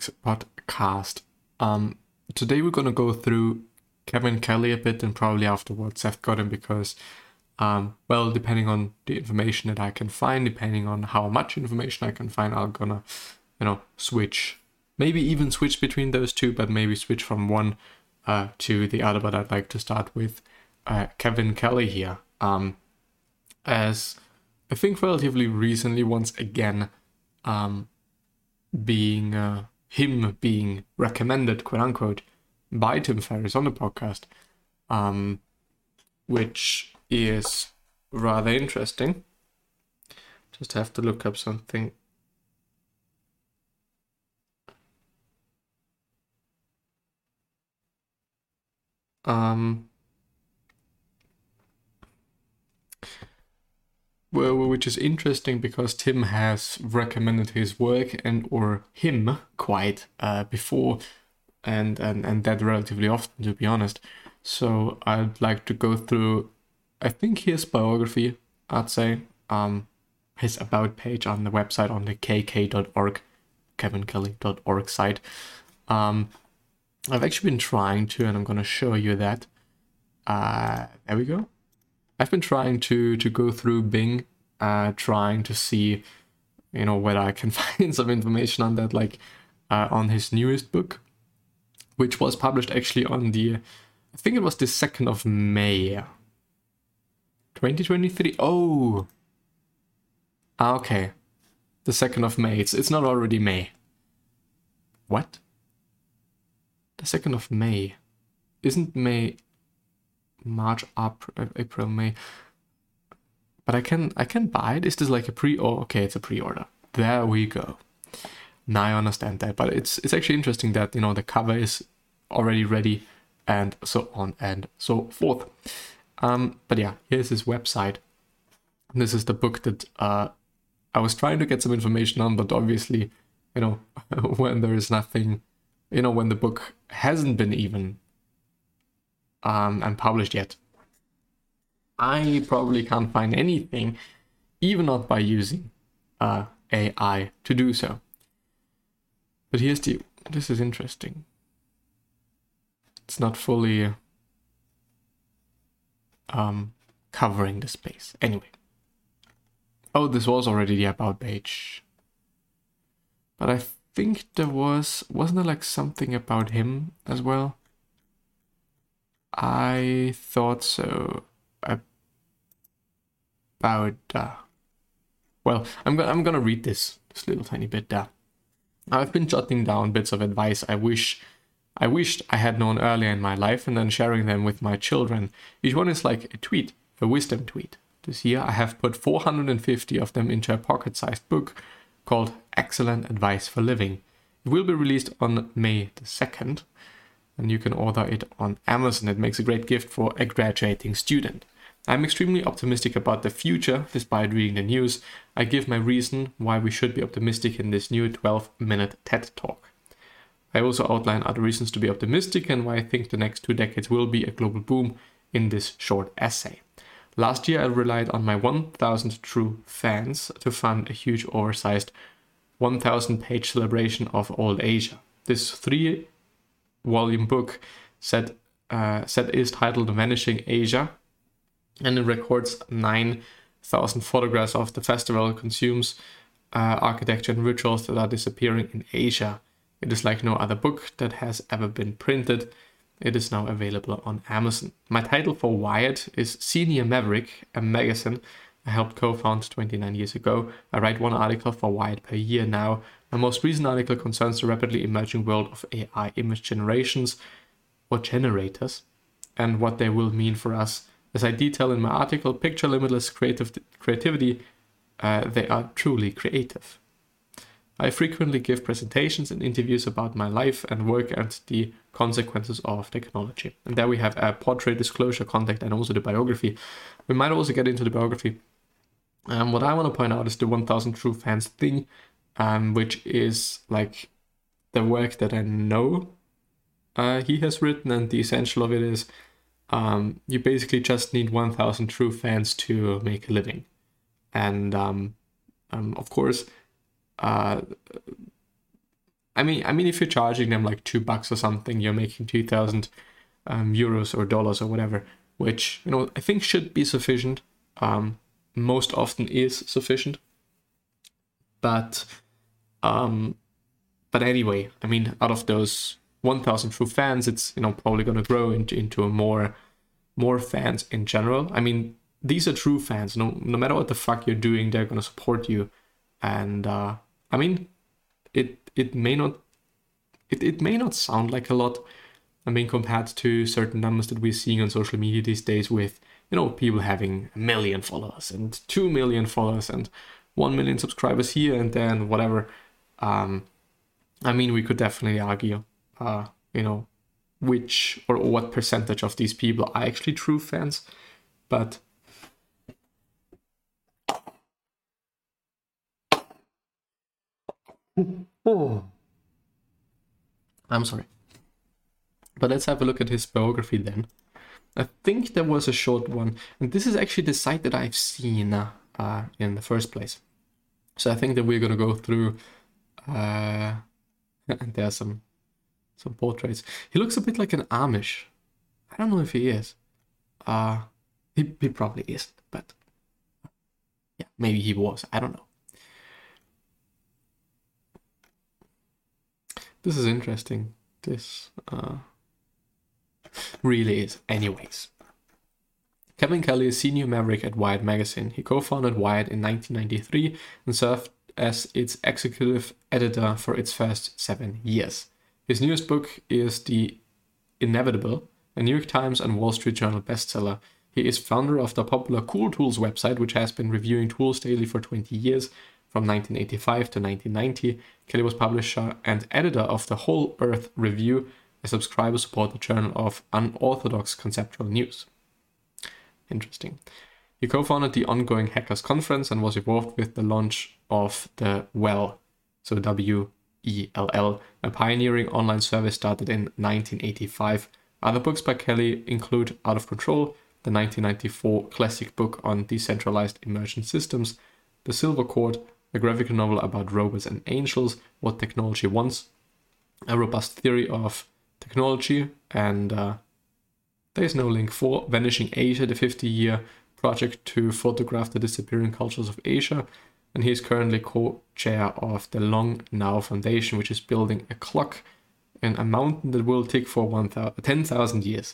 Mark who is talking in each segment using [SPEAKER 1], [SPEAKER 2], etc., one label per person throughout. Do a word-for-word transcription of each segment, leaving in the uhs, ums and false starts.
[SPEAKER 1] Project podcast. Um, today we're gonna go through Kevin Kelly a bit, and probably afterwards Seth Godin, because, um, well, depending on the information that I can find, depending on how much information I can find, I'm gonna, you know, switch, maybe even switch between those two, but maybe switch from one uh, to the other. But I'd like to start with uh, Kevin Kelly here, um, as I think relatively recently, once again, um, being uh, him being recommended, quote unquote, by Tim Ferriss on the podcast, um, which is rather interesting. Just have to look up something. Um, well, which is interesting because Tim has recommended his work and or him quite uh, before, and, and and that relatively often, to be honest. So I'd like to go through, I think, his biography, I'd say, um, his about page on the website, on the k k dot org, kevin kelly dot org site. Um, I've actually been trying to, and I'm going to show you that. Uh, there we go. I've been trying to to go through Bing, uh, trying to see, you know, whether I can find some information on that, like uh, on his newest book, which was published actually on the, I think it was the second of May, twenty twenty-three. Oh, okay, the second of May. It's it's not already May. What? The second of May, isn't May? March, April, May. But I can I can buy it. Is this like a pre? Oh, okay, it's a pre-order. There we go. Now I understand that. But it's it's actually interesting that, you know, the cover is already ready, and so on and so forth. Um, but yeah, here's his website. This is the book that uh, I was trying to get some information on, but obviously, you know, when there is nothing, you know, when the book hasn't been even Um, and published yet, I probably can't find anything, even not by using uh, A I to do so. But here's the, this is interesting. It's not fully um, covering the space. Anyway. Oh, this was already the about page. But I think there was, wasn't there like something about him as well? I thought so. About uh, well, I'm gonna I'm gonna read this this little tiny bit there. I've been jotting down bits of advice I wish I wished I had known earlier in my life, and then sharing them with my children. Each one is like a tweet, a wisdom tweet. This year I have put four hundred fifty of them into a pocket-sized book called Excellent Advice for Living. It will be released on May the second. And you can order it on Amazon. It makes a great gift for a graduating student. I'm extremely optimistic about the future, despite reading the news. I give my reason why we should be optimistic in this new twelve-minute TED Talk. I also outline other reasons to be optimistic and why I think the next two decades will be a global boom in this short essay. Last year, I relied on my one thousand true fans to fund a huge, oversized one thousand page celebration of old Asia. This three volume book set uh, set is titled Vanishing Asia, and it records nine thousand photographs of the festival, consumes uh, architecture and rituals that are disappearing in Asia. It is like no other book that has ever been printed. It is now available on Amazon. My title for Wired is Senior Maverick, a magazine I helped co-found twenty-nine years ago. I write one article for Wired per year now. My most recent article concerns the rapidly emerging world of A I image generations, or generators, and what they will mean for us. As I detail in my article, picture limitless creative creativity, uh, they are truly creative. I frequently give presentations and interviews about my life and work and the consequences of technology. And there we have a portrait, disclosure, contact, and also the biography. We might also get into the biography. Um, what I want to point out is the one thousand True Fans thing, um, which is like the work that I know uh, he has written, and the essential of it is um, you basically just need one thousand true fans to make a living. And um, um, of course, uh, I mean, I mean, if you're charging them like two bucks or something, you're making two thousand um, euros or dollars or whatever, which, you know, I think should be sufficient. Um, most often is sufficient. But, um, but anyway, I mean, out of those one thousand true fans, it's, you know, probably going to grow into into a more more fans in general. I mean, these are true fans. No, no matter what the fuck you're doing, they're going to support you. And uh, I mean, it it may not it, it may not sound like a lot. I mean, compared to certain numbers that we're seeing on social media these days, with, you know, people having a million followers and two million followers and one million subscribers here and then whatever. Um, I mean, we could definitely argue, uh, you know, which or what percentage of these people are actually true fans, but oh, I'm sorry. But let's have a look at his biography then. I think there was a short one, and this is actually the site that I've seen uh, uh, in the first place. So I think that we're gonna go through. Uh, and there are some some portraits. He looks a bit like an Amish. I don't know if he is. Uh, he he probably isn't, but yeah, maybe he was. I don't know. This is interesting. This uh, really is. Anyways, Kevin Kelly is senior maverick at Wired magazine. He co-founded Wired in nineteen ninety-three and served as its executive editor for its first seven years. His newest book is The Inevitable, a New York Times and Wall Street Journal bestseller. He is founder of the popular Cool Tools website, which has been reviewing tools daily for twenty years. From nineteen eighty-five to nineteen ninety, Kelly was publisher and editor of the Whole Earth Review, a subscriber-supported journal of unorthodox conceptual news. Interesting. He co-founded the ongoing Hackers Conference and was involved with the launch of the Well, so W E L L, a pioneering online service started in nineteen eighty-five. Other books by Kelly include Out of Control, the nineteen ninety-four classic book on decentralized immersion systems, The Silver Cord, a graphic novel about robots and angels, What Technology Wants, a robust theory of technology, and uh, there's no link for Vanishing Asia, the fifty-year project to photograph the disappearing cultures of Asia. And he is currently co-chair of the Long Now Foundation, which is building a clock in a mountain that will tick for ten thousand years.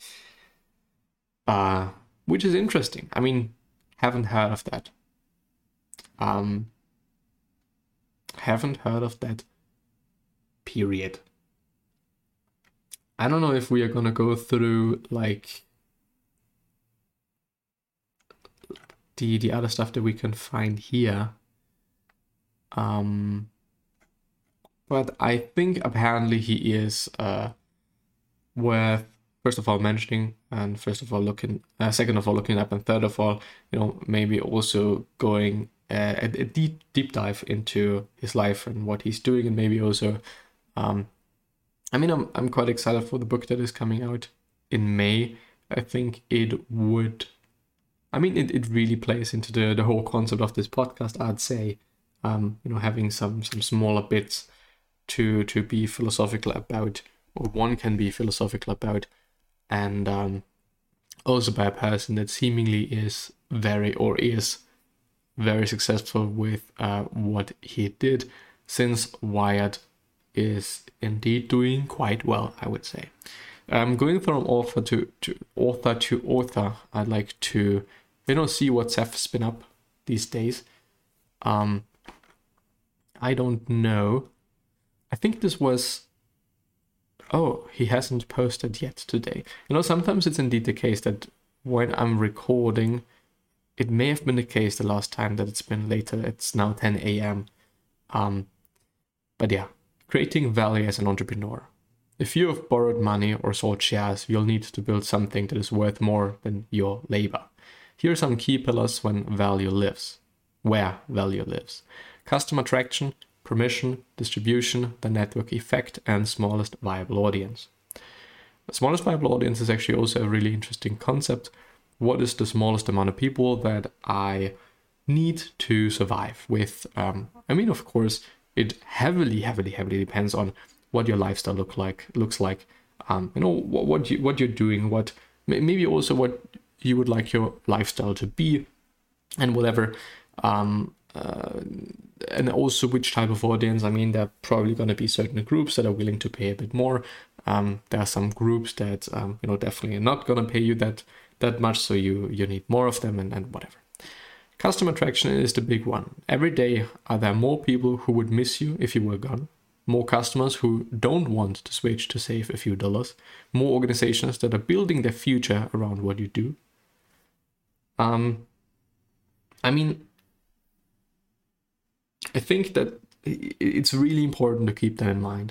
[SPEAKER 1] Uh, which is interesting. I mean, haven't heard of that. Um, haven't heard of that, period. I don't know if we are gonna go through, like, the the other stuff that we can find here. Um, but I think apparently he is uh, worth, first of all, mentioning, and first of all, looking, uh, second of all, looking up, and third of all, you know, maybe also going uh, a, a deep deep dive into his life and what he's doing, and maybe also, um, I mean, I'm I'm quite excited for the book that is coming out in May. I think it would. I mean, it, it really plays into the, the whole concept of this podcast, I'd say. Um, you know, having some some smaller bits to to be philosophical about, or one can be philosophical about, and um, also by a person that seemingly is very, or is very successful with uh, what he did, since Wired is indeed doing quite well, I would say. Um, going from author to, to author to author, I'd like to, you know, see what Ceph's been up these days. Um, I don't know. I think this was... Oh, he hasn't posted yet today. You know, sometimes it's indeed the case that when I'm recording, it may have been the case the last time that it's been later. It's now ten a.m. Um, but yeah, creating value as an entrepreneur. If you have borrowed money or sold shares, you'll need to build something that is worth more than your labor. Here are some key pillars when value lives. Where value lives. Customer traction, permission, distribution, the network effect, and smallest viable audience. The smallest viable audience is actually also a really interesting concept. What is the smallest amount of people that I need to survive with? Um, I mean, of course, it heavily, heavily, heavily depends on what your lifestyle look like looks like. Um, you know what what you what you're doing, what maybe also what you would like your lifestyle to be, and whatever. Um, uh, and also which type of audience. I mean, there are probably going to be certain groups that are willing to pay a bit more. Um, there are some groups that um, you know definitely are not going to pay you that that much, so you you need more of them, and, and whatever. Customer attraction is the big one. Every day, are there more people who would miss you if you were gone? More customers who don't want to switch to save a few dollars? More organizations that are building their future around what you do? Um, I mean, I think that it's really important to keep that in mind.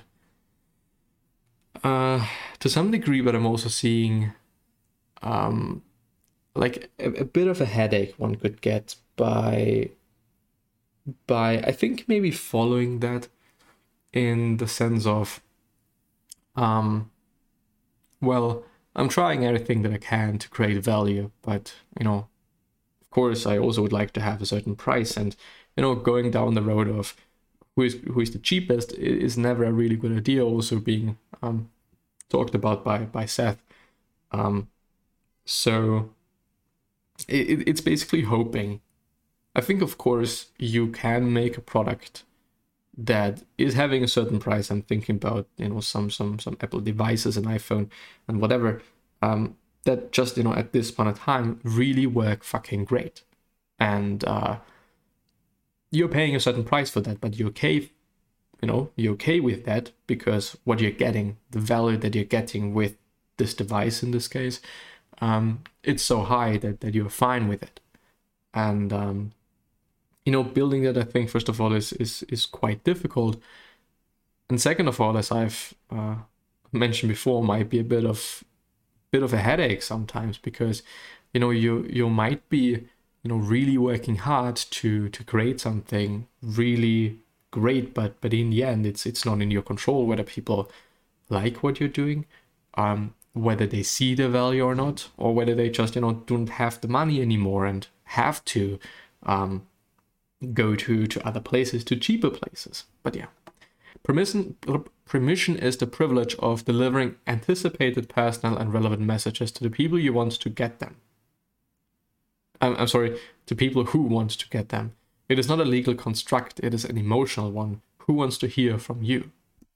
[SPEAKER 1] Uh, to some degree, but I'm also seeing um, like a, a bit of a headache one could get by, by I think maybe following that, in the sense of, um, well, I'm trying everything that I can to create value, but, you know, of course, I also would like to have a certain price, and, you know, going down the road of who is who is the cheapest is never a really good idea, also being um, talked about by, by Seth. Um, so it, it's basically hoping. I think, of course, you can make a product that is having a certain price. I'm thinking about, you know, some some some Apple devices, an iPhone and whatever, um, that just, you know, at this point of time really work fucking great. And uh, you're paying a certain price for that, but you're okay, you know, you're okay with that because what you're getting, the value that you're getting with this device in this case, um, it's so high that, that you're fine with it. And um, you know, building that, I think, first of all, is is is quite difficult. And second of all, as I've uh, mentioned before, might be a bit of bit of a headache sometimes, because, you know, you you might be, you know, really working hard to to create something really great, but but in the end, it's it's not in your control whether people like what you're doing, um, whether they see the value or not, or whether they just, you know, don't have the money anymore and have to um, go to, to other places, to cheaper places. But yeah, permission, permission is the privilege of delivering anticipated, personal, and relevant messages to the people you want to get them. I'm, I'm sorry, to people who want to get them. It is not a legal construct, it is an emotional one. Who wants to hear from you?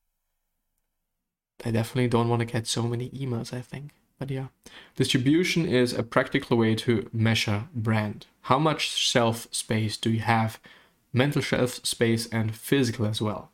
[SPEAKER 1] I definitely don't want to get so many emails, I think. But yeah, distribution is a practical way to measure brand. How much shelf space do you have? Mental shelf space and physical as well.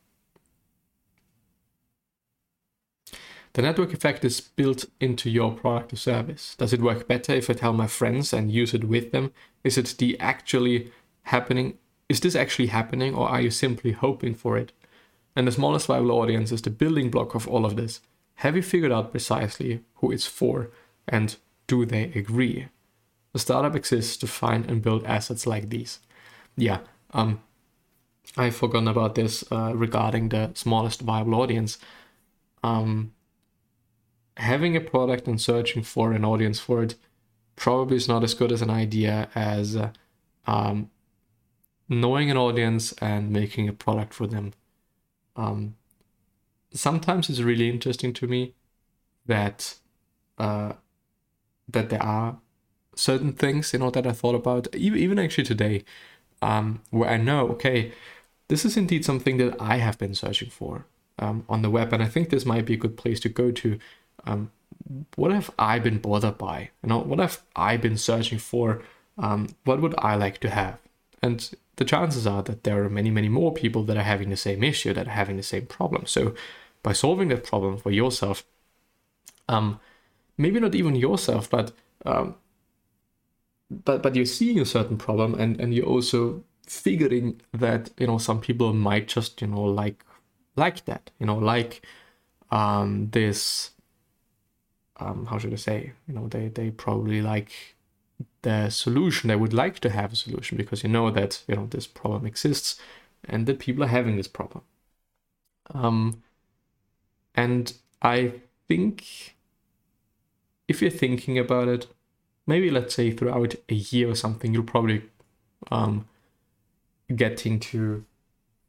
[SPEAKER 1] The network effect is built into your product or service. Does it work better if I tell my friends and use it with them? Is it the actually happening? Is this actually happening, or are you simply hoping for it? And the smallest viable audience is the building block of all of this. Have you figured out precisely who it's for, and do they agree? The startup exists to find and build assets like these. Yeah, um, I've forgotten about this uh, regarding the smallest viable audience. Um, having a product and searching for an audience for it probably is not as good as an idea as uh, um, knowing an audience and making a product for them. Um, sometimes it's really interesting to me that uh, that there are certain things, you know, that I thought about, even, even actually today, um, where I know, okay, this is indeed something that I have been searching for um, on the web, and I think this might be a good place to go to. Um, what have I been bothered by? You know, what have I been searching for? Um, what would I like to have? And the chances are that there are many, many more people that are having the same issue, that are having the same problem. So by solving that problem for yourself, um, maybe not even yourself, but um, but but you're seeing a certain problem, and, and you're also figuring that, you know, some people might just, you know, like like that, you know, like um, this, um, how should I say, you know, they, they probably like the solution. They would like to have a solution because you know that, you know, this problem exists and that people are having this problem. Um, and I think if you're thinking about it, maybe let's say throughout a year or something, you'll probably um, getting to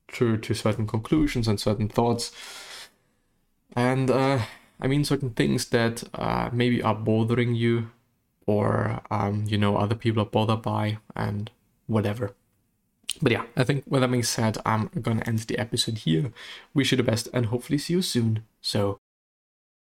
[SPEAKER 1] to, to certain conclusions and certain thoughts. And uh, I mean, certain things that uh, maybe are bothering you, or, um, you know, other people are bothered by, and whatever. But yeah, I think with that being said, I'm gonna end the episode here. Wish you the best and hopefully see you soon. So